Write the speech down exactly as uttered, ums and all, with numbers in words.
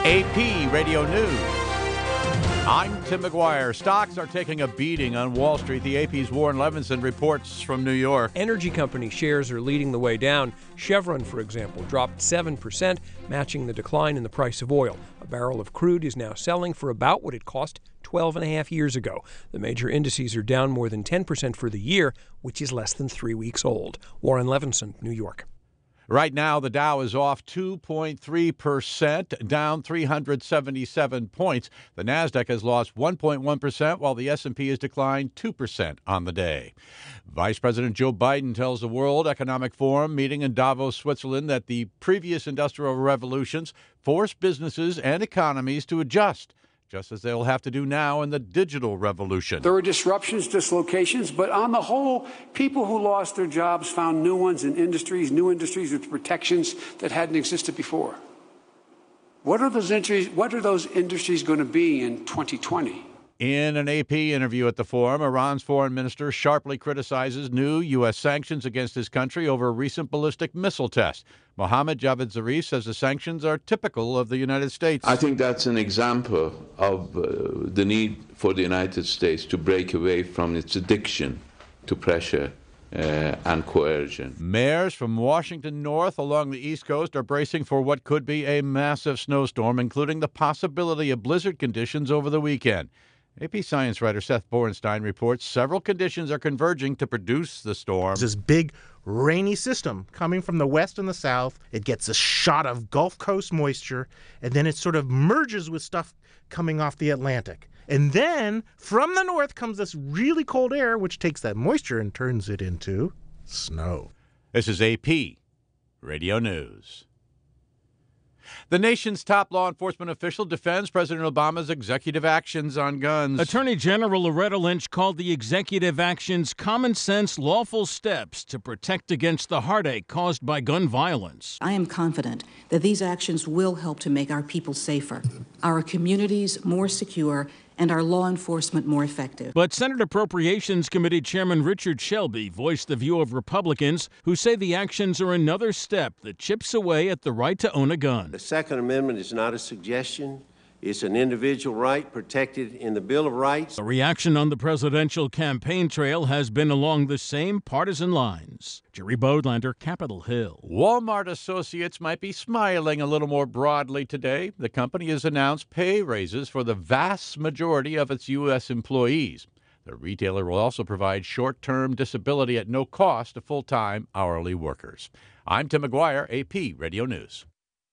A P Radio News. I'm Tim McGuire. Stocks are taking a beating on Wall Street. The A P's Warren Levinson reports from New York. Energy company shares are leading the way down. Chevron, for example, dropped seven percent, matching the decline in the price of oil. A barrel of crude is now selling for about what it cost twelve and a half years ago. The major indices are down more than ten percent for the year, which is less than three weeks old. Warren Levinson, New York. Right now, the Dow is off two point three percent, down three hundred seventy-seven points. The Nasdaq has lost one point one percent, while the S and P has declined two percent on the day. Vice President Joe Biden tells the World Economic Forum meeting in Davos, Switzerland, that the previous industrial revolutions forced businesses and economies to adjust, just as they'll have to do now in the digital revolution. There were disruptions, dislocations, but on the whole, people who lost their jobs found new ones in industries, new industries with protections that hadn't existed before. What are those industries, what are those industries going to be in twenty twenty? In an A P interview at the forum, Iran's foreign minister sharply criticizes new U S sanctions against his country over a recent ballistic missile test. Mohammad Javad Zarif says the sanctions are typical of the United States. I think that's an example of uh, the need for the United States to break away from its addiction to pressure uh, and coercion. Mayors from Washington north along the East Coast are bracing for what could be a massive snowstorm, including the possibility of blizzard conditions over the weekend. A P science writer Seth Borenstein reports several conditions are converging to produce the storm. This big rainy system coming from the west and the south. It gets a shot of Gulf Coast moisture, and then it sort of merges with stuff coming off the Atlantic. And then from the north comes this really cold air, which takes that moisture and turns it into snow. This is A P Radio News. The nation's top law enforcement official defends President Obama's executive actions on guns. Attorney General Loretta Lynch called the executive actions common sense, lawful steps to protect against the heartache caused by gun violence. I am confident that these actions will help to make our people safer, our communities more secure, and our law enforcement more effective. But Senate Appropriations Committee Chairman Richard Shelby voiced the view of Republicans who say the actions are another step that chips away at the right to own a gun. The Second Amendment is not a suggestion. It's an individual right protected in the Bill of Rights. The reaction on the presidential campaign trail has been along the same partisan lines. Jerry Bodlander, Capitol Hill. Walmart associates might be smiling a little more broadly today. The company has announced pay raises for the vast majority of its U S employees. The retailer will also provide short-term disability at no cost to full-time hourly workers. I'm Tim McGuire, A P Radio News.